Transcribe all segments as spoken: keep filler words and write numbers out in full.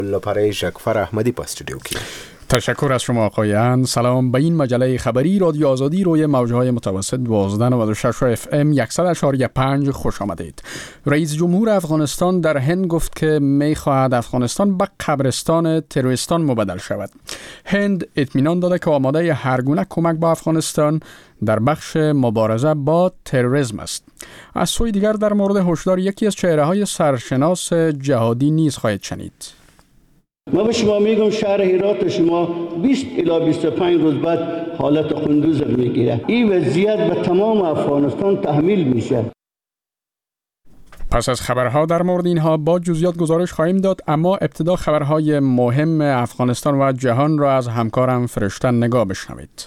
لپاره شکفر احمدی په استودیو کې. تشکر از شما آقایان. سلام. به این مجله خبری رادیو آزادی روی موجهای متوسط دوازده و نود و شش اف ام صد و اشاری پنج خوش آمدید. رئیس جمهور افغانستان در هند گفت که می خواهد افغانستان به قبرستان تروریستان مبدل شود. هند اطمینان داده که آماده هر گونه کمک به افغانستان در بخش مبارزه با تروریسم است. از سوی دیگر در مورد هشدار یکی از چهره‌های سرشناس جهادی نیز خواهید شنید. ما به شما میگم شهر هرات شما بیست الی بیست و پنج روز بعد حالت خندوز میگیره. این وضعیت به تمام افغانستان تحمیل میشه. پس از خبرها در مورد اینها با جزئیات گزارش خواهیم داد، اما ابتدا خبرهای مهم افغانستان و جهان را از همکارم فرشته نگاه بشنوید.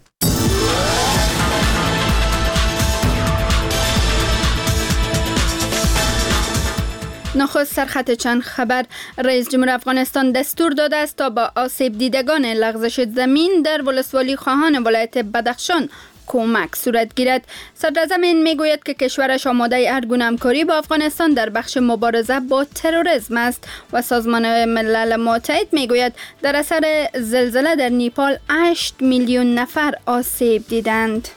نخست سرخط چند خبر. رئیس جمهور افغانستان دستور داده است تا با آسیب دیدگان لغزش زمین در ولسوالی خواهان ولایت بدخشان کمک صورت گیرد. صدراعظم هند میگوید که کشورش آماده هر گونه همکاری با افغانستان در بخش مبارزه با تروریسم است و سازمان ملل متحد میگوید در اثر زلزله در نیپال هشت میلیون نفر آسیب دیدند.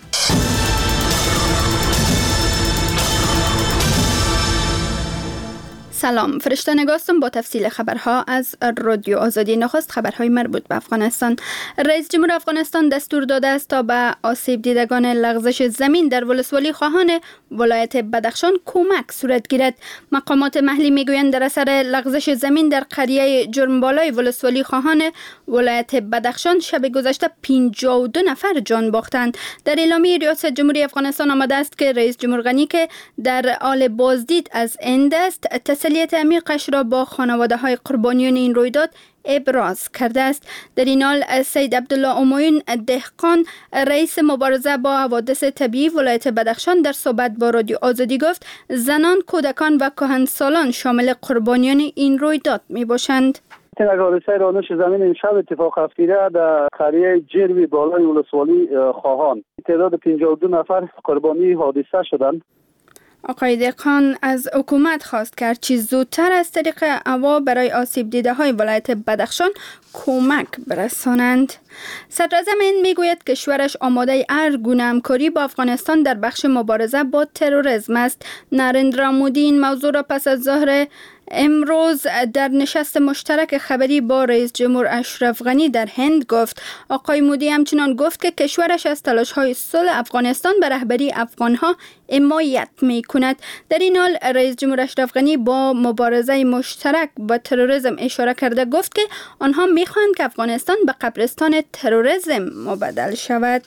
سلام، فرشته نگاستم با تفصیل خبرها از رادیو آزادی. نخست خبرهای مربوط به افغانستان. رئیس جمهور افغانستان دستور داده است تا به آسیب دیدگان لغزش زمین در ولسوالی خواهان ولایت بدخشان کمک صورت گیرد. مقامات محلی میگویند در اثر لغزش زمین در قریه جرمبالای ولسوالی خواهان ولایت بدخشان شب گذشته پنجاه و دو نفر جان باختند. در اعلامیه ریاست جمهوری افغانستان آمده است که رئیس جمهور غنی که در حال بازدید از هند است، تسلیت عمیقش را با خانواده های قربانیان این رویداد ابراز کرده است. در این حال سید عبدالله امویون دهقان، رئیس مبارزه با حوادث طبیعی ولایت بدخشان، در صحبت با رادیو آزادی گفت زنان، کودکان و کهنسالان شامل قربانیان این رویداد می باشند. حادثه رانش زمین امشب اتفاق افتاده در قریه جرمی بالای ولسوالی خواهان. تعداد پنجاه و دو نفر قربانی حادثه شدند. آقای دهقان از حکومت خواست کرد چیز زودتر از طریق هوا برای آسیب دیده های ولایت بدخشان کمک برسانند. صدراعظم هند میگوید کشورش آماده هر گونه همکاری با افغانستان در بخش مبارزه با تروریسم است. نریندرا مودی این موضوع را پس از ظهر امروز در نشست مشترک خبری با رئیس جمهور اشرف غنی در هند گفت. آقای مودی همچنان گفت که کشورش از تلاش‌های صلح افغانستان به رهبری افغان‌ها حمایت می‌کند. در این حال رئیس جمهور اشرف غنی با مبارزه مشترک با تروریسم اشاره کرده گفت که آنها می‌خواهند که افغانستان به قبرستان تروریسم مبدل شود.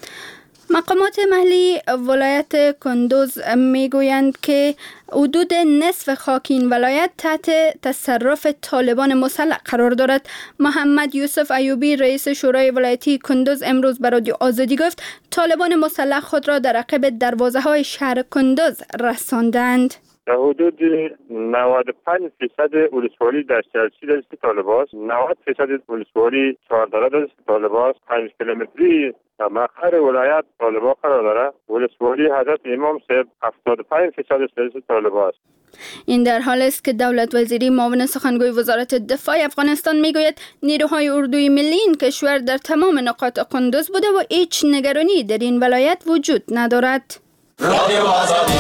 مقامات محلی ولایت کندوز میگویند که حدود نصف خاک این ولایت تحت تصرف طالبان مسلح قرار دارد. محمد یوسف ایوبی، رئیس شورای ولایتی کندوز، امروز به رادیو آزادی گفت طالبان مسلح خود را در عقب دروازه های شهر کندوز رساندند. در حدود نود و پنج درصد ولسوالی در چرچی دست طالبان است، نود درصد ولسوالی چهاردره دست طالبان است. پنج کیلومتری در مقر ولایت طالبان قرار دارد. ولسوالی حضرت امام صاحب هفتاد و پنج درصد دست طالبان است. این در حال است که دولت وزیری معاون سخنگوی وزارت دفاع افغانستان میگوید نیروهای اردوی ملی این کشور در تمام نقاط قندوز بوده و هیچ نگرانی در این ولایت وجود ندارد. رادیو آزادی.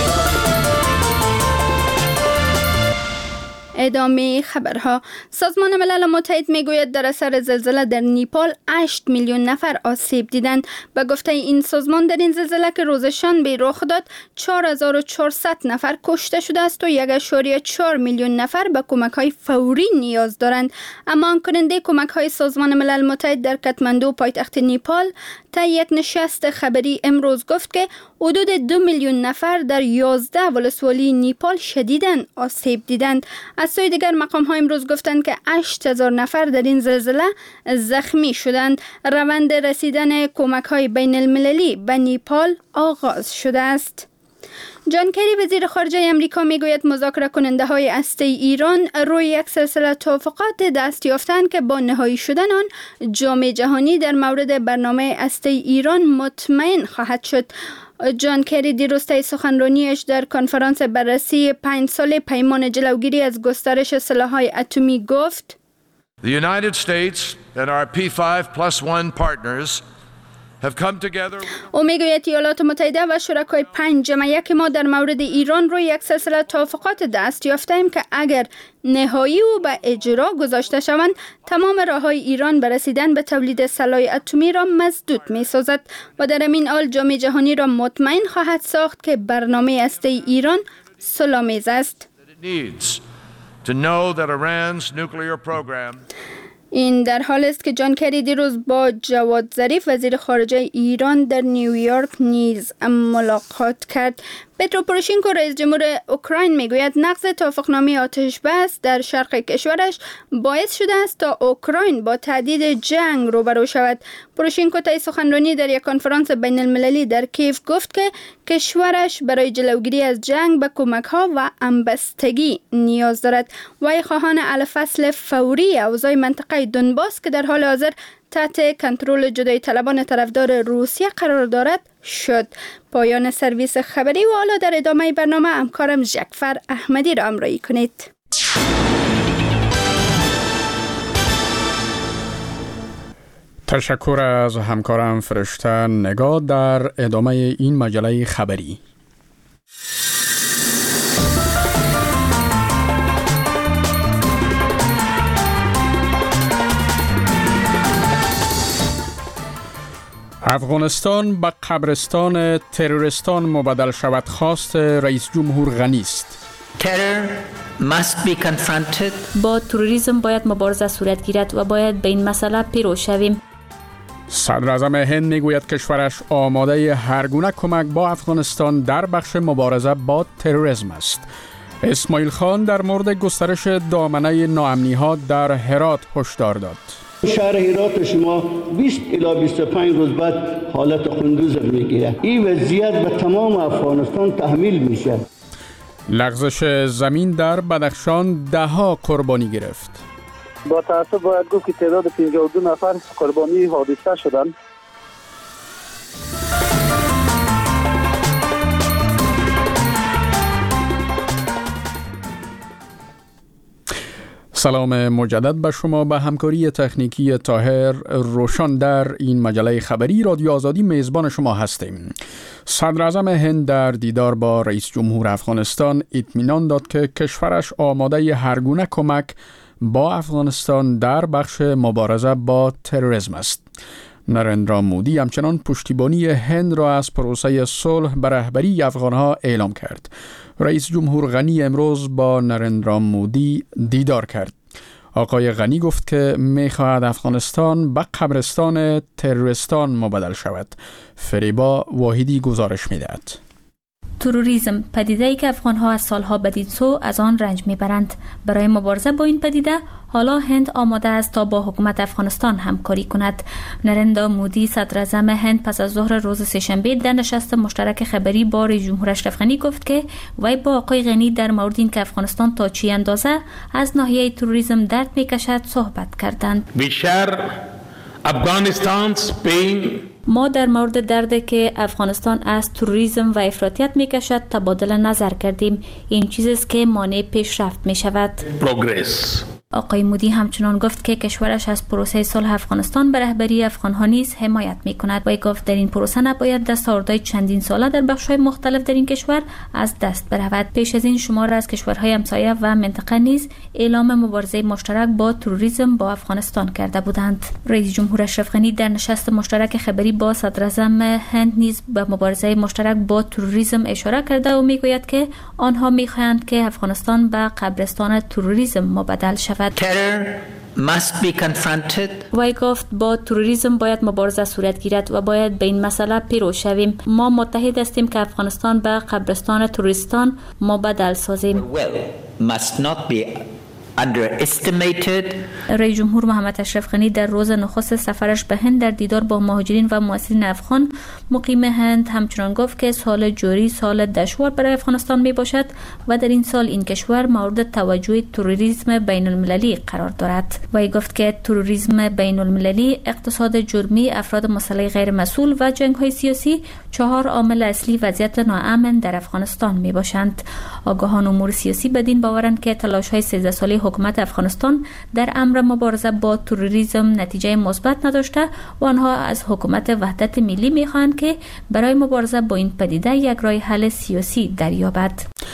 ادامه خبرها. سازمان ملل متحد میگوید در اثر زلزله در نیپال هشت میلیون نفر آسیب دیدند. به گفته این سازمان در این زلزله که روز شنبه رخ داد چهار هزار و چهارصد نفر کشته شده است و یک ممیز چهار میلیون نفر به کمک‌های فوری نیاز دارند. اما کننده کمک‌های سازمان ملل متحد در کاتماندو پایتخت نیپال تا یک نشست خبری امروز گفت که حدود دو میلیون نفر در یازده ولسوالی نیپال شدیداً آسیب دیدند. از سوی دیگر مقام‌ها امروز گفتند که هشت هزار نفر در این زلزله زخمی شدند. روند رسیدن کمک‌های بین المللی به نیپال آغاز شده است. جان کری وزیر خارجه امریکا میگوید مذاکره کننده های هسته ایران روی یک سلسله توافقات دست یافتند که با نهایی شدن آن جامعه جهانی در مورد برنامه هسته ایران مطمئن خواهد شد. جان کری دیروز طی سخنرانیش در کنفرانس بررسی پنج ساله پیمان جلوگیری از گسترش سلاح‌های اتمی گفت: The United States and our P five plus one partners have come together. او میگوید ایالات متحده و شرکای پنج جمع یک ما در مورد ایران روی یک سلسله توافقات دست یافته ایم که اگر نهایی و به اجرا گذاشته شوند تمام راههای ایران به رسیدن به تولید سلاح اتمی را مسدود می سازد و در این حال جامعه جهانی را مطمئن خواهد ساخت که برنامه هسته ایران صلح‌آمیز است. To know that Iran's nuclear program. این در حال است که جان کری دیروز با جواد ظریف وزیر خارجه ایران در نیویورک نیز ملاقات کرد. پترو پوروشینکو رئیس جمهور اوکراین میگوید نقض توافقنامه آتش بس در شرق کشورش باعث شده است تا اوکراین با تهدید جنگ روبرو شود. پوروشینکو طی سخنرانی در یک کنفرانس بین المللی در کیف گفت که کشورش برای جلوگیری از جنگ به کمک‌ها و همبستگی نیاز دارد. وی خواهان حل فصل فوری اوضاع منطقه دونباس که در حال حاضر تحت کنترل جدایی طلبان طرفدار روسیه قرار دارد شد. پایان سرویس خبری و حالا در ادامه برنامه همکارم جعفر احمدی را همراهی کنید. تشکر از همکارم فرشته نگاه در ادامه این مجله خبری. افغانستان به قبرستان تروریستان مبادل شود خواست رئیس جمهور غنی است. با تروریسم باید مبارزه صورت گیرد و باید به این مسئله پیرو شویم. صدر اعظم هند میگوید کشورش آماده هر گونه کمک با افغانستان در بخش مبارزه با تروریسم است. اسماعیل خان در مورد گسترش دامنه ناامنی‌ها در هرات هشدار داد. شهر هرات شما بیست الی بیست و پنج روز بعد حالت قندوز میگیره. این وضعیت به تمام افغانستان تحمیل میشه. لغزش زمین در بدخشان ده ها قربانی گرفت. با تأسف باید گفت که تعداد پنجاه و دو نفر قربانی حادثه شدند. سلام مجدد به شما. به همکاری تکنیکی طاهر روشن در این مجله خبری رادیو آزادی میزبان شما هستیم. صدر اعظم هند در دیدار با رئیس جمهور افغانستان اطمینان داد که کشورش آماده هر گونه کمک با افغانستان در بخش مبارزه با تروریسم است. نرندرا مودی همچنان پشتیبانی هند را از پروسه صلح به رهبری افغانها اعلام کرد. رئیس جمهور غنی امروز با نرندرا مودی دیدار کرد. آقای غنی گفت که می‌خواهد افغانستان به قبرستان تروریستان مبادل شود. فریبا واحدی گزارش می‌دهد. تروریسم پدیده‌ای که افغان‌ها از سالها بدیدسو از آن رنج می‌برند. برای مبارزه با این پدیده حالا هند آماده است تا با حکومت افغانستان همکاری کند. نرندرا مودی صدر اعظم هند پس از ظهر روز سه‌شنبه در نشست مشترک خبری با رئیس جمهور اشرف غنی گفت که وی با آقای غنی در مورد اینکه افغانستان تا چه اندازه از ناحیه تروریسم درد می‌کشد صحبت کردند. بیشتر افغانستان's pain ما در مورد دردی که افغانستان از تروریسم و افراطیت میکشد تبادل نظر کردیم. این چیزی است که مانع پیشرفت می شود. Progress. آقای مودی همچنان گفت که کشورش از پروسه صلح افغانستان به رهبری افغان‌ها نیز حمایت می‌کند. وی گفت در این پروسه نباید دستاوردهای چندین ساله در بخش‌های مختلف در این کشور از دست برود. پیش از این شمار از کشورهای همسایه و منطقه نیز اعلام مبارزه مشترک با تروریسم با افغانستان کرده بودند. رئیس جمهور اشرف غنی در نشست مشترک خبری با صدر اعظم هند نیز به مبارزه مشترک با تروریسم اشاره کرده و میگوید که آنها می‌خواهند که افغانستان به قبرستان تروریسم مبادل شود. Terror must be confronted. وی گفت با تروریسم باید مبارزه صورت گیرد و باید به این مسئله پیرو شویم. ما متحد هستیم که افغانستان به قبرستان تروریستان مبادل سازیم. Well, must not be underestimated. رئیس جمهور محمد اشرف غنی در روز نخست سفرش به هند در دیدار با مهاجرین و مهاجرین افغان مقیم هند همچنان گفت که سال جاری سال دشوار برای افغانستان می باشد و در این سال این کشور مورد توجه تروریسم بین المللی قرار دارد. وی گفت که تروریسم بین المللی، اقتصاد جرمی، افراد مسلح غیر مسئول و جنگ های سیاسی چهار عامل اصلی وضعیت ناامن در افغانستان می باشند. آگاهان امور سیاسی بدین باورند که تلاش های سیزده ساله حکومت افغانستان در امر مبارزه با تروریسم نتیجه مثبت نداشته و آنها از حکومت وحدت ملی می‌خواهند که برای مبارزه با این پدیده یک راه حل سیاسی دریابد.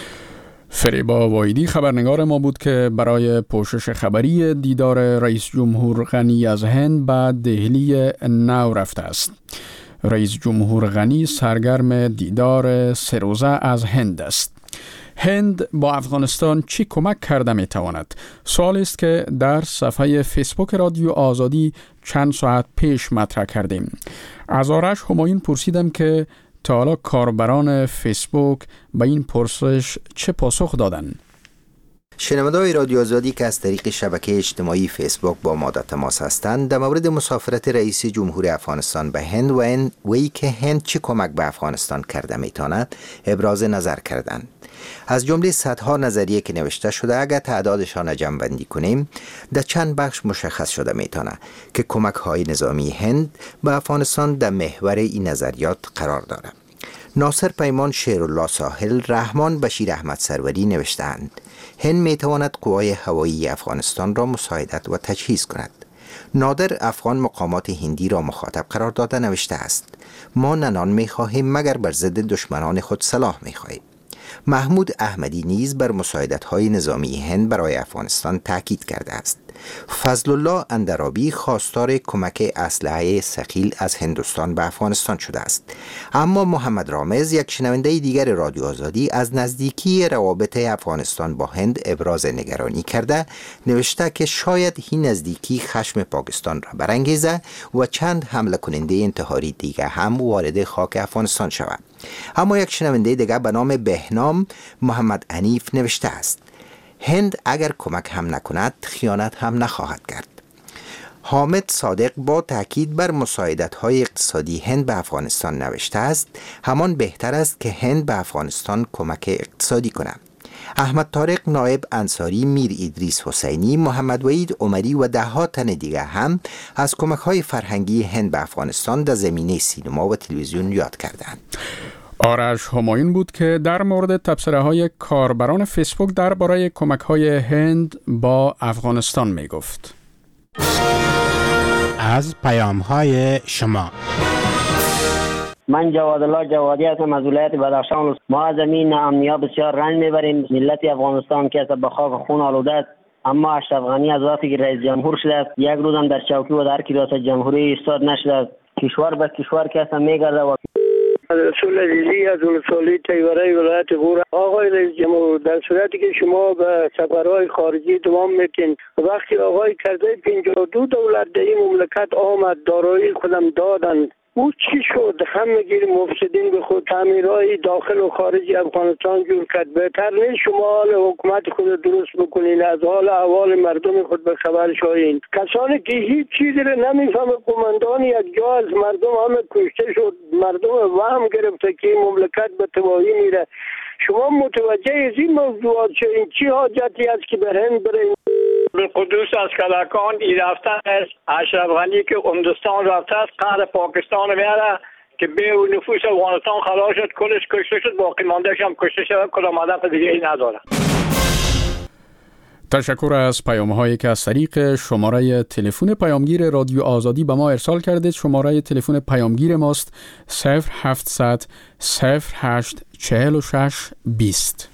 فریبا وایدی خبرنگار ما بود که برای پوشش خبری دیدار رئیس جمهور غنی از هند به دهلی نو رفته است. رئیس جمهور غنی سرگرم دیدار سه روزه از هند است. هند با افغانستان چی کمک کرده می تواند؟ سوال است که در صفحه فیسبوک رادیو آزادی چند ساعت پیش مطرح کردیم. از آرش همایون پرسیدم که تا حالا کاربران فیسبوک به این پرسش چه پاسخ دادند؟ شنونده‌های رادیو آزادی که از طریق شبکه اجتماعی فیسبوک با ما در تماس هستند در مورد مسافرت رئیس جمهور افغانستان به هند و این وی که هند چه کمک به افغانستان کرده میتواند ابراز نظر کردند. از جمله صدها نظریه که نوشته شده اگر تعدادشان را جمع بندی کنیم در چند بخش مشخص شده میتونه که کمک های نظامی هند به افغانستان در محور این نظریات قرار داره. ناصر پیمان شیرالله ساحل، رحمان بشیر احمد سروری نوشتند هند میتواند قوای هوایی افغانستان را مساعدت و تجهیز کند. نادر افغان مقامات هندی را مخاطب قرار داده نوشته است ما ننان میخواهیم مگر بر ضد دشمنان خود سلاح میخواهیم. محمود احمدی نیز بر مساعدت‌های نظامی هند برای افغانستان تاکید کرده است. فضل الله اندرابی خواستار کمک اسلحه ثقیل از هندوستان به افغانستان شده است. اما محمد رامز یک شنونده دیگر رادیو آزادی از نزدیکی روابط افغانستان با هند ابراز نگرانی کرده نوشته که شاید این نزدیکی خشم پاکستان را برانگیزه و چند حمله کننده انتحاری دیگر هم وارد خاک افغانستان شود. اما یک شنونده دیگر به نام بهنام محمد حنیف نوشته است هند اگر کمک هم نکند خیانت هم نخواهد کرد. حامد صادق با تاکید بر مساعدت‌های اقتصادی هند به افغانستان نوشته است همان بهتر است که هند به افغانستان کمک اقتصادی کند. احمد طارق نایب انصاری، میر ادریس حسینی، محمد وحید عمری و ده ها تن دیگر هم از کمک‌های فرهنگی هند به افغانستان در زمینه سینما و تلویزیون یاد کردند. آرش همایون بود که در مورد تبصره های کاربران فیسبوک درباره کمک های هند با افغانستان می گفت. از پیام های شما من جواد الله جوادی هستم از ولایت بدخشان. ما از زمین امنیا بسیار رنج میبریم. ملت افغانستان که به خاک خون آلوده است، اما اشرف غنی از وقتی که رئیس جمهور شده است یک روز هم در چوکی و در ریاست جمهوری ایستاد نشده است. کشور به کشور که اصلا میگرده و رسول عزیزی از ولسوالی تیوره ولایت غور. آقای رئیس جمهور، در صورتی که شما به سفرهای خارجی دوام میکنید، وقتی آقای کرده پنجاه و دو دولت در این مملکت آمد دارایی خودم دادند، او چی شد؟ همه گیر مفسدین به خود تعمیرهای داخل و خارج افغانستان جور کرد. بهتر نیست شما حال حکومت خود درست بکنین، از حال احوال مردم خود به خبر شوین. کسانی که هیچ چیزی رو نمیفهمه، قماندان یک جا از مردم همه کشته شد، مردم وهم گرفته که این مملکت به تباهی میره. شما متوجه از این موضوعات شوین؟ چی حاجتی است که به هند برین؟ به قدوس از کلکان ای رفته است. اشرف غنی که عمدستان رفته است، قهر پاکستان میاره که به نفوس افغانستان خلاص شد، کلش کشته شد، باقی ماندهش هم کشته شد، کدام هدف دیگه ای نداره. تشکر از پیام‌هایی که از طریق شماره تلفن پیامگیر رادیو آزادی به ما ارسال کردید. شماره تلفن پیامگیر ماست صفر هفتصد صفر هشت چهل و شش بیست.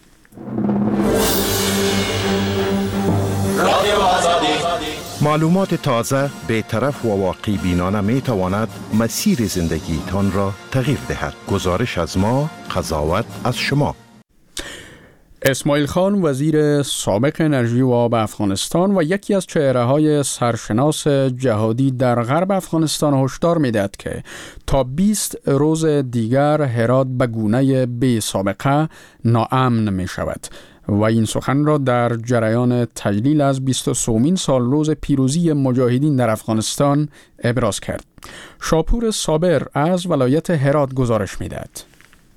رادیو آزادی. معلومات تازه، بی‌طرف و واقعی بینانه می تواند مسیر زندگی تان را تغییر دهد. گزارش از ما، قضاوت از شما. اسماعیل خان وزیر سابق انرژی و آب افغانستان و یکی از چهره‌های سرشناس جهادی در غرب افغانستان هشدار می‌دهد که تا بیست روز دیگر هرات به گونه بی سابقه ناامن می‌شود و این سخن را در جریان تجلیل از بیست و سومین سال روز پیروزی مجاهدین در افغانستان ابراز کرد. شاپور صابر از ولایت هرات گزارش می‌دهد.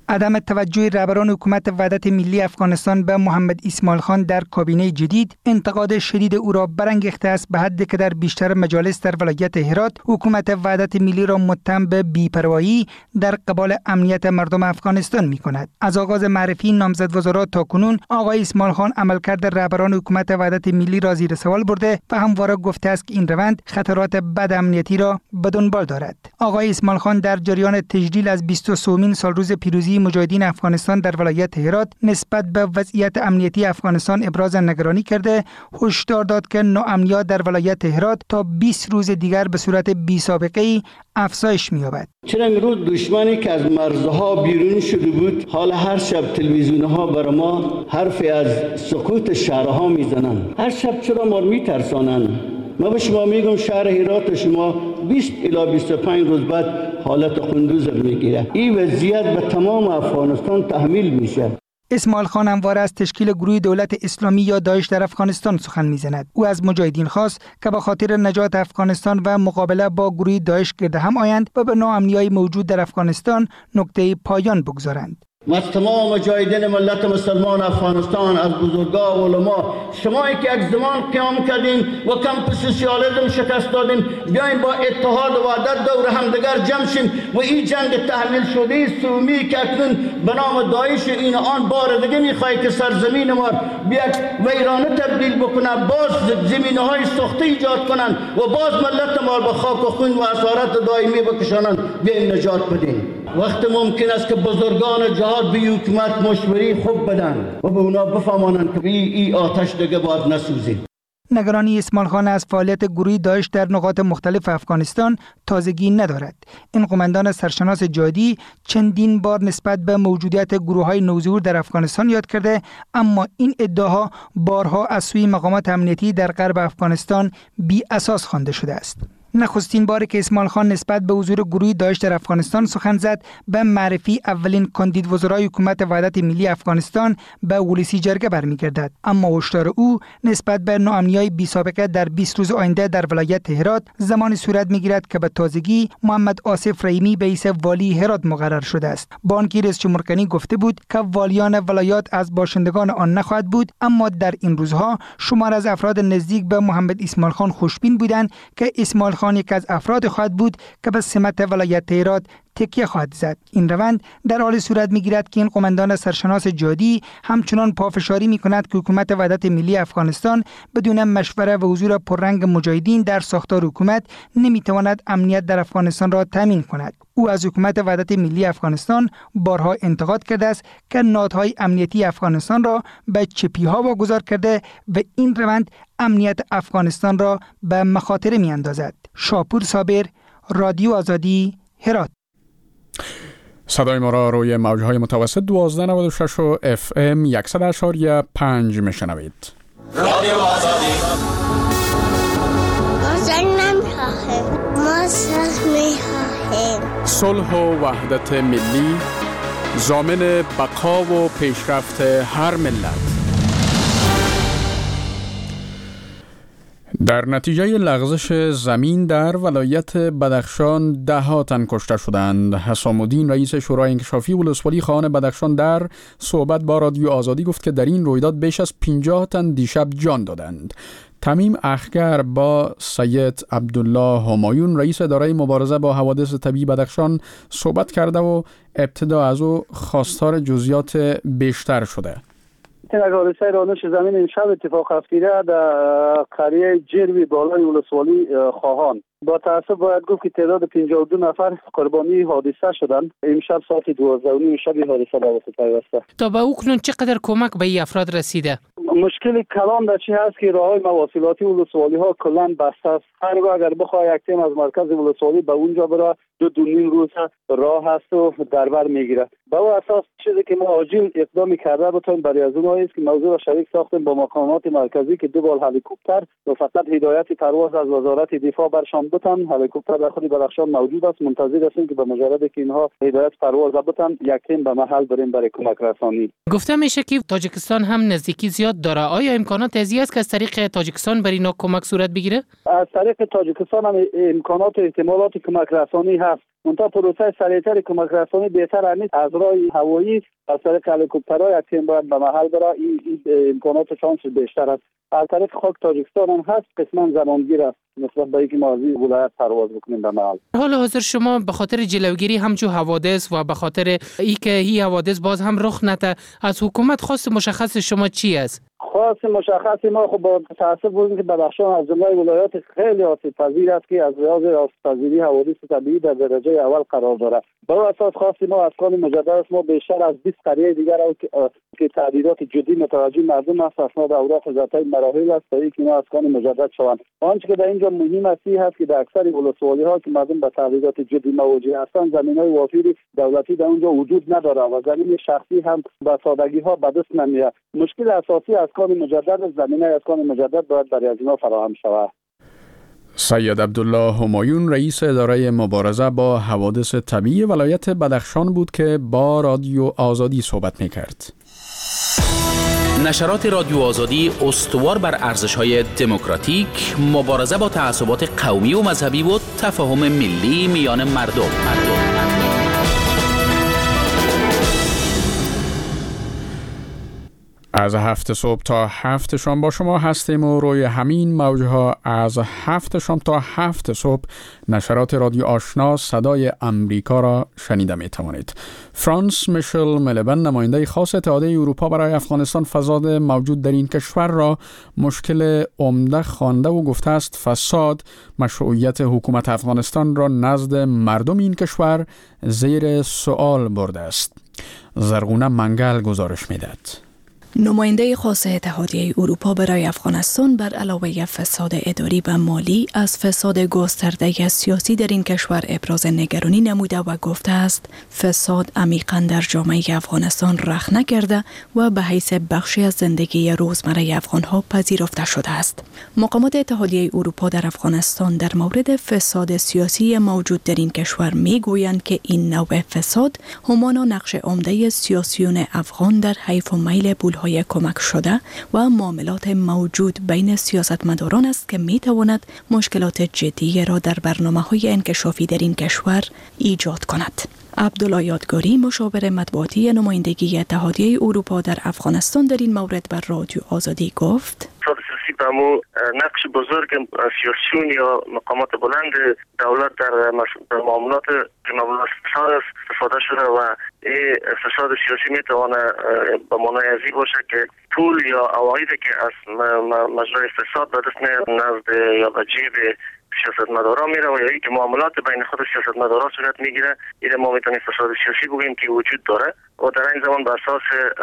عدم توجه رهبران حکومت وحدت ملی افغانستان به محمد اسماعیل خان در کابینه جدید انتقاد شدید او را برانگیخته است، به حدی که در بیشتر مجالس در ولایت هرات حکومت وحدت ملی را متهم به بی‌پروایی در قبال امنیت مردم افغانستان می‌کند. از آغاز معرفی نامزد وزرا تا کنون آقای اسماعیل خان عملکرد رهبران حکومت وحدت ملی را زیر سوال برده و همواره گفته است که این روند خطرات بد امنیتی را به دنبال دارد. آقای اسماعیل خان در جریان تجلیل از بیست و سومین سالروز پیروزی مجاهدین افغانستان در ولایت هرات نسبت به وضعیت امنیتی افغانستان ابراز نگرانی کرده، هشدار داد که ناامنیت در ولایت هرات تا بیست روز دیگر به صورت بی سابقه افزایش می‌یابد. چرا امروز دشمنی که از مرزها بیرون شده بود، حال هر شب تلویزیون‌ها بر ما حرفی از سقوط شهرها میزنند. هر شب چرا ما میترسانند؟ ما به شما میگم شهر هرات شما بیست الی بیست و پنج روز بعد حالت قندوز میگیره. این وضعیت به تمام افغانستان تحمیل میشه. اسماعیل خان همواره از تشکیل گروه دولت اسلامی یا داعش در افغانستان سخن میزند. او از مجاهدین خواست که به خاطر نجات افغانستان و مقابله با گروه داعش گرد هم آیند و به ناامنی‌های موجود در افغانستان نقطه پایان بگذارند. ما از تمام مجاهدین ملت مسلمان افغانستان، از بزرگان و علما، شمایی که یک زمان قیام کردین و کمپ سوسیالیسم شکست دادین، بیاین با اتحاد و وحدت دور همدیگر جمع شیم و این جنگ تحمیل شده سومی که اکنون به نام داعش این آن بار دیگه میخواد که سرزمین ما بیاد ویرانه تبدیل بکنه، باز زمینه‌های سوخته ایجاد کنن و باز ملت ما به خاک و خون و اسارت دائمی بکشانن، بیاین نجات بدین. وقت ممکن است که بزرگان جهاد به حکومت مشوری خوب بدن و به اونا بفهمانند که این آتش دیگه باید نسوزه. نگرانی اسماعیل خان از فعالیت گروه داعش در نقاط مختلف افغانستان تازگی ندارد. این قماندان سرشناس جهادی چندین بار نسبت به موجودیت گروه‌های نوظهور در افغانستان یاد کرده، اما این ادعاها بارها از سوی مقامات امنیتی در غرب افغانستان بی اساس خوانده شده است. نخستین باری که اسماعیل خان نسبت به حضور گروه داعش در افغانستان سخن زد به معرفی اولین کاندید وزرای حکومت وحدت ملی افغانستان به ولسی جرگه برمیگردد، اما هشدار او نسبت به ناامنی‌های بی سابقه در بیست روز آینده در ولایت هرات زمانی صورت میگیرد که به تازگی محمد آصف رحیمی به حیث والی هرات مقرر شده است. با آنکه رئیس جمهور کنی گفته بود که والیان ولایات از باشندگان آن نخواهد بود، اما در این روزها شمار از افراد نزدیک به محمد اسماعیل خان خوشبین بودند که اسماعیل خان یک از افراد خواهد بود که به سمت ولایت هرات تکیه خواهد زد. این روند در حال صورت میگیرد که این قماندان سرشناس جهادی همچنان پافشاری میکند که حکومت وحدت ملی افغانستان بدون مشوره و حضور پررنگ مجاهدین در ساختار حکومت نمیتواند امنیت در افغانستان را تامین کند. او از حکومت وحدت ملی افغانستان بارها انتقاد کرده است که نهادهای امنیتی افغانستان را به چپی‌ها واگذار کرده و این روند امنیت افغانستان را به مخاطره میاندازد. شاپور صابر، رادیو آزادی، هرات. صدای ما را روی موجهای متوسط دوازده نود و شش و اف ام صد اشاری پنج میشنوید. رادیو آزادی. ما جنگ نمیخواهیم، ما صلح میخواهیم. صلح و وحدت ملی ضامن بقا و پیشرفت هر ملت. در نتیجه لغزش زمین در ولایت بدخشان ده ها تن کشته شدند. حسام الدین رئیس شورای انکشافی ولسوالی خواهان بدخشان در صحبت با رادیو آزادی گفت که در این رویداد بیش از پنجاه تن دیشب جان دادند. تمیم اخگر با سید عبدالله همایون رئیس اداره مبارزه با حوادث طبیعی بدخشان صحبت کرده و ابتدا از او خواستار جزئیات بیشتر شده. یک حادثه رانش زمین امشب اتفاق افتاده در قریه جروی بالای ولسوالی خواهان. با تأسف باید گفت که تعداد پنجاه و دو نفر قربانی حادثه شدند. امشب ساعت دوازده و نیم شب حادثه به واسطه پیوسته. تا به اکنون چقدر کمک به این افراد رسیده؟ مشکل کلان در چی هست که راههای مواصلاتی ولسوالی ها کلا بسته است. هر اگر بخواد یک تیم از مرکز ولسوالی به اونجا بره دو دو نیم روز راه هست و در بر میگیره. به اون اساس چیزی که ما عاجل اقدام کرده بتونیم برای از اون است که موضوع را شریک ساختیم با مقامات مرکزی که دو بال هلیکوپتر و فقط هدایت پرواز از وزارت دفاع برشان بتن. هلیکوپتر در خود بدخشان موجود است. منتظر هستیم که به مجرد که اینها هدایت پرواز بتن یک تیم به محل بریم برای کمک رسانی. گفته میشه که تاجیکستان هم نزدیکی زیاد داره. آیا امکانات ازی است که از طریق تاجیکستان برای اینا کمک صورت بگیره؟ از طریق تاجیکستان هم امکانات و احتمالات کمک رسانی هست. منتها پروسه سریعتر کمک رسانی بهتر همین از راه هوایی از طریق هلیکوپترها یک تیم باید به محل برای این, این امکاناتشان بیشتر است. از طریق خاک تاجیکستان هم هست، قسما زمانگیر است نسبت به اینکه ما از این ولایت پرواز بکنیم به محل. حال حاضر شما به خاطر جلوگیری همچون حوادث و به خاطر اینکه این حوادث باز هم رخ نده از حکومت خواست مشخص شما چی است؟ خاص مشخص ما خب با تاسف بودیم که بدخشان از جمله ولایات خیلی آسیب پذیر است که از لحاظ آسیب پذیری حوادث طبیعی در درجه اول قرار دارد. با اساس خاص ما از کان مجدد ما بیشتر از بیست قریه دیگر که تعدیلات جدی متوجه مردم است اسناد اوراق ذاتی مراحل است تا اینکه اینا از کان مجدد شوند. آنچه که در اینجا مهم است است که در اکثر ولسوالی ها که مردم به تعدیلات جدی مواجه هستند زمینای وافری دولتی در اونجا وجود نداره و زمین شخصی هم به سادگی ها به دست نمیاد. مشکل اساسی از کان مجدد زمینه از کان مجدد باید برای از اینا فراهم شود. سید عبدالله همایون رئیس اداره مبارزه با حوادث طبیعی ولایت بدخشان بود که با رادیو آزادی صحبت می‌کرد. نشرات رادیو آزادی استوار بر ارزش‌های دموکراتیک، مبارزه با تعصبات قومی و مذهبی و تفاهم ملی میان مردم. مردم. از هفت صبح تا هفت شام با شما هستیم و روی همین موجها از هفت شام تا هفت صبح نشرات رادیو آشنا صدای امریکا را شنیده می توانید. فرانس میشل ملبن نماینده خاص اتحادیه اروپا برای افغانستان فساد موجود در این کشور را مشکل عمده خوانده و گفته است فساد مشروعیت حکومت افغانستان را نزد مردم این کشور زیر سوال برده است. زرغونه منگل گزارش می‌دهد. نماینده خاص اتحادیه اروپا برای افغانستان بر علاوه فساد اداری و مالی از فساد گسترده سیاسی در این کشور ابراز نگرانی نموده و گفته است فساد عمیقاً در جامعه افغانستان رخ نکرده و به حیث بخشی از زندگی روزمره افغانها پذیرفته شده است. مقامات اتحادیه اروپا در افغانستان در مورد فساد سیاسی موجود در این کشور میگویند که این نوع فساد همانا نقش عمده سیاسیون افغان در حیف و میل پول های کمک شده و معاملات موجود بین سیاستمداران است که می تواند مشکلات جدی را در برنامه‌های انکشافی در این کشور ایجاد کند. عبدالله یادگاری مشاور مطبوعاتی نمایندگی اتحادیه اروپا در افغانستان در این مورد بر رادیو آزادی گفت: به مو نقش بزرگ سیاسیون یا مقامات بلند دولت در معاملات معاملات فساد استفاده شده و این فساد سیاسی میتونه به معنای ازی باشه که پول یا عوایدی که از مجرای فساد به دست نزد یا به جیب سیاستمداران میره و یا اینکه معاملات بین خود سیاستمداران صورت میگیره. این ما میتونیم فساد سیاسی بگوییم که وجود داره و در این زمان به اساس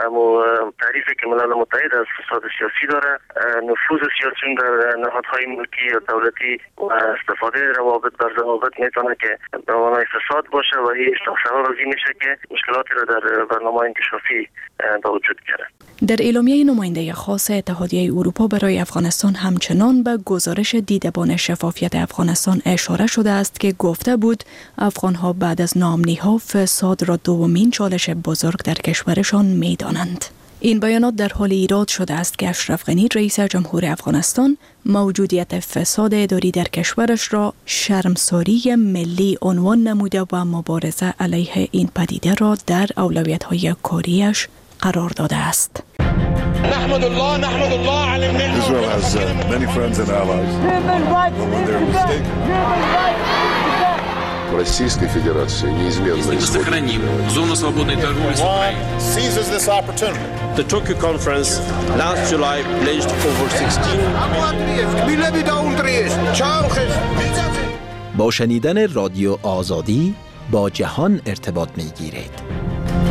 تعریفی که ملل متحد از فساد سیاسی داره نفوذ سیاسیون در نهادهای ملکی یا دولتی و استفاده روابط بر روابط میتونه که به معنای فساد باشه و این سبب از این میشه که مشکلاتی را در برنامه انکشافی به وجود بیاره. در اعلامیه نماینده خاص اتحادیه اروپا برای افغانستان همچنان به گزارش دیدبان شفافیت افغانستان اشاره شده است که گفته بود افغانها بعد از ناامنی‌ها فساد را دومین چالش بزرگ در کشورشان می‌دانند. این بیانات در حال ایراد شده است که اشرف غنی رئیس جمهور افغانستان موجودیت فساد اداری در کشورش را شرمساری ملی عنوان نموده و مبارزه علیه این پدیده را در اولویت‌های کاریش قرار داده است. نحمد الله نحمد الله على النعمة. Israel has uh, many friends and allies. When they're mistaken. Российской Федерации неизменно сохраним зону свободной торговли с Украиной. Seizes this opportunity. The Tokyo conference last July pledged over sixteen. با شنیدن رادیو آزادی با جهان ارتباط می‌گیرید.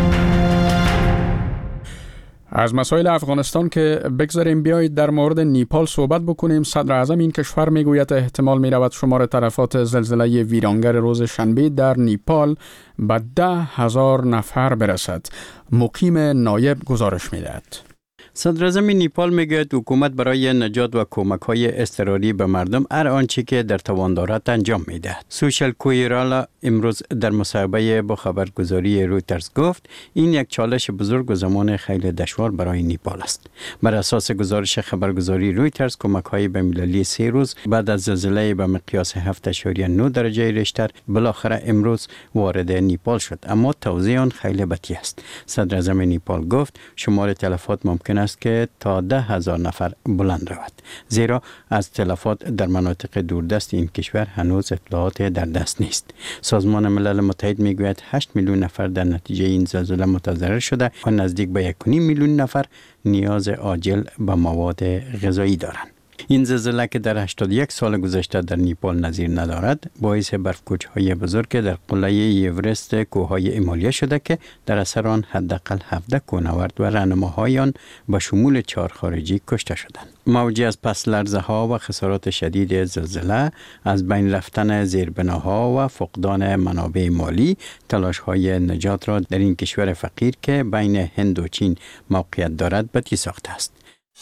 از مسائل افغانستان که بگذاریم بیایید در مورد نیپال صحبت بکنیم. صدر اعظم این کشور میگوید احتمال میرود شمار تلفات زلزله ویرانگر روز شنبه در نیپال به ده هزار نفر برسد. مقیم نایب گزارش میدهد. صدر اعظم نیپال میگوید حکومت برای نجات و کمک‌های اضطراری به مردم هر آنچه که در توان دارد انجام میدهد. سوشل کویرالا امروز در مصاحبه با خبرگزاری رویترز گفت این یک چالش بزرگ و زمان خیلی دشوار برای نیپال است. بر اساس گزارش خبرگزاری رویترز، کمک‌های بین‌المللی سه روز بعد از زلزله به مقیاس هفت اشاریه نه درجه ریشتر بالاخره امروز وارد نیپال شد، اما توزیع آن خیلی بطیء است. صدر اعظم نیپال گفت شمار تلفات ممکن است که تا ده هزار نفر بلند رود، زیرا از تلفات در مناطق دوردست این کشور هنوز اطلاعات در دست نیست. سازمان ملل متحد میگوید هشت میلیون نفر در نتیجه این زلزله متضرر شده و نزدیک به یک و نیم میلیون نفر نیاز عاجل به مواد غذایی دارند. این زلزله که در هشتاد و یک سال گذشته در نیپال نظیر ندارد، باعث برف‌کوچ‌های بزرگ در قله ایورست کوههای ایمالیا شده که در اثر آن حداقل هفده کوهنورد و راهنماهای آن به شمول چهار خارجی کشته شدند. موجی از پس لرزه ها و خسارات شدید زلزله، از بین رفتن زیربناها و فقدان منابع مالی، تلاش های نجات را در این کشور فقیر که بین هند و چین موقعیت دارد بطی ساخته است.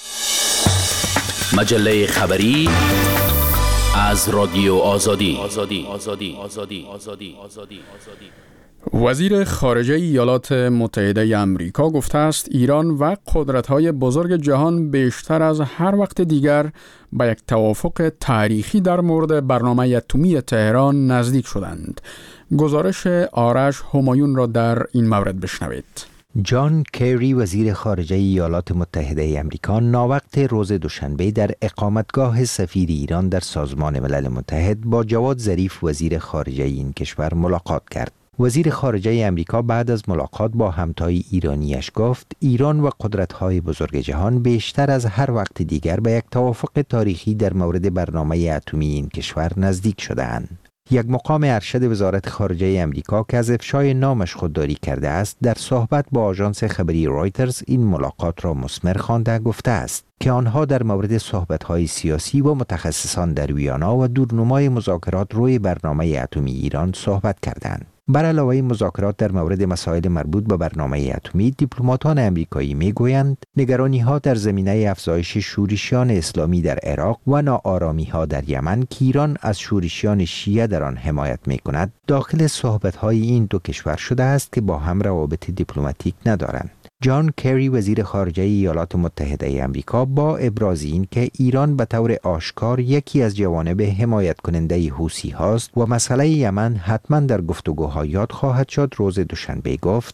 مجله خبری از رادیو آزادی. آزادی آزادی آزادی آزادی آزادی وزیر خارجه ایالات متحده آمریکا گفته است ایران و قدرت‌های بزرگ جهان بیشتر از هر وقت دیگر به یک توافق تاریخی در مورد برنامه اتمی تهران نزدیک شدند. گزارش آرش همایون را در این مورد بشنوید. جان کری وزیر خارجه ایالات متحده آمریکا ناوقت روز دوشنبه در اقامتگاه سفیر ایران در سازمان ملل متحد با جواد ظریف وزیر خارجه این کشور ملاقات کرد. وزیر خارجه آمریکا بعد از ملاقات با همتای ایرانیش گفت ایران و قدرت‌های بزرگ جهان بیشتر از هر وقت دیگر به یک توافق تاریخی در مورد برنامه اتمی این کشور نزدیک شده‌اند. یک مقام ارشد وزارت خارجه آمریکا که از افشای نامش خودداری کرده است، در صحبت با آژانس خبری رویترز این ملاقات را مثمر خوانده گفته است که آنها در مورد صحبت‌های سیاسی و متخصصان در ویانا و دورنمای مذاکرات روی برنامه اتمی ایران صحبت کردند. بر علاوه مذاکرات در مورد مسائل مربوط به برنامه اتمی، دیپلماتان آمریکایی میگویند نگرانی‌ها در زمینه افزایش شورشیان اسلامی در عراق و ناآرامی‌ها در یمن که ایران از شورشیان شیعه در آن حمایت می‌کند، داخل صحبت‌های این دو کشور شده است که با هم روابط دیپلماتیک ندارند. جان کری وزیر خارجه ایالات متحده آمریکا با ابراز این که ایران به طور آشکار یکی از جوانب حمایت کننده حوثی هاست و مسئله یمن حتما در گفتگوها یاد خواهد شد، روز دوشنبه گفت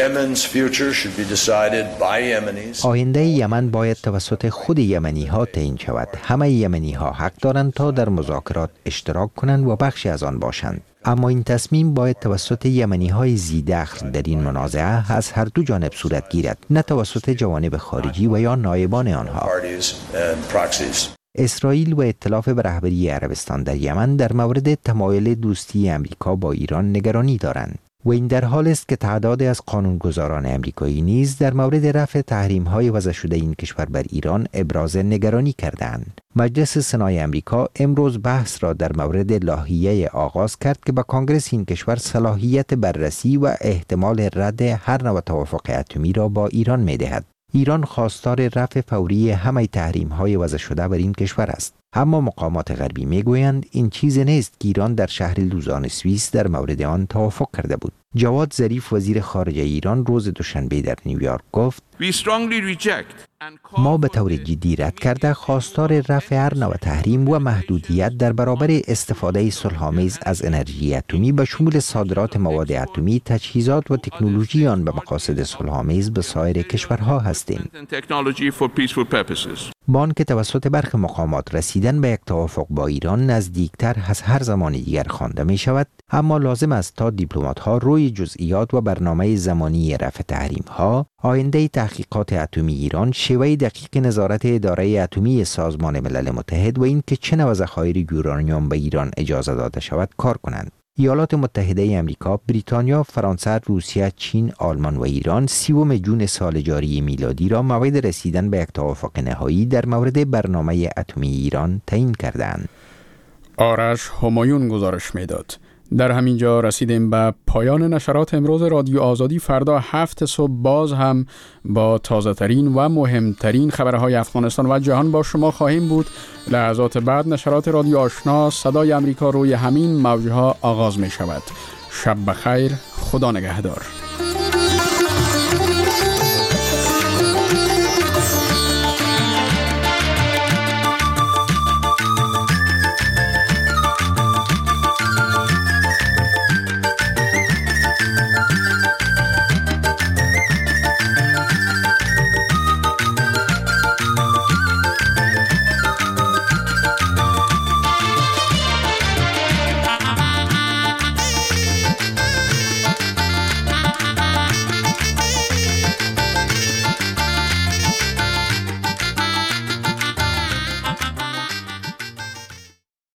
آینده یمن باید توسط خود یمنی ها تعیین شود. همه یمنی ها حق دارند تا در مذاکرات اشتراک کنند و بخشی از آن باشند، اما این تصمیم باید توسط یمنی های ذی‌دخل در این منازعه از هر دو جانب صورت گیرد، نه توسط جوانب خارجی و یا نایبان آنها. اسرائیل و ائتلاف به رهبری عربستان در یمن در مورد تمایل دوستی امریکا با ایران نگرانی دارند و این در حال است که تعدادی از قانونگذاران امریکایی نیز در مورد رفع تحریم‌های وضع شده این کشور بر ایران ابراز نگرانی کردند. مجلس سنای امریکا امروز بحث را در مورد لایحه‌ای آغاز کرد که به کانگرس این کشور صلاحیت بررسی و احتمال رد هر نوع توافق اتمی را با ایران می‌دهد. ایران خواستار رفع فوری همه تحریم‌های وضع شده بر این کشور است، اما مقامات غربی میگویند این چیز نیست که ایران در شهر لوزان سوئیس در مورد آن توافق کرده بود. جواد ظریف وزیر خارجه ایران روز دوشنبه در نیویورک گفت ما به طور جدی رد کرده خواستار رفع هر نوع تحریم و محدودیت در برابر استفاده صلح‌آمیز از انرژی اتمی به شمول صادرات مواد اتمی، تجهیزات و تکنولوژی آن به مقاصد صلح‌آمیز به سایر کشورها هستیم. با آنکه توسط برخی مقامات رسیدن به یک توافق با ایران نزدیکتر از هر زمان دیگر خوانده می شود، اما لازم است تا دیپلمات‌ها روی جزئیات و برنامه زمانی رفع تحریم‌ها، آینده تحقیقات اتمی ایران، شیوه دقیق نظارت اداره اتمی سازمان ملل متحد و اینکه چه نوع ذخایر یورانیوم به ایران اجازه داده شود کار کنند. ایالات متحده آمریکا، بریتانیا، فرانسه، روسیه، چین، آلمان و ایران سیوم جون سال جاری میلادی را موعد رسیدن به یک توافق نهایی در مورد برنامه اتمی ایران تعیین کردند. آرش همایون گزارش میداد. در همین جا رسیدیم به پایان نشرات امروز رادیو آزادی. فردا هفت صبح باز هم با تازه ترین و مهمترین خبرهای افغانستان و جهان با شما خواهیم بود. لحظات بعد نشرات رادیو آشنا صدای امریکا روی همین موجها آغاز می شود. شب بخیر، خدا نگهدار.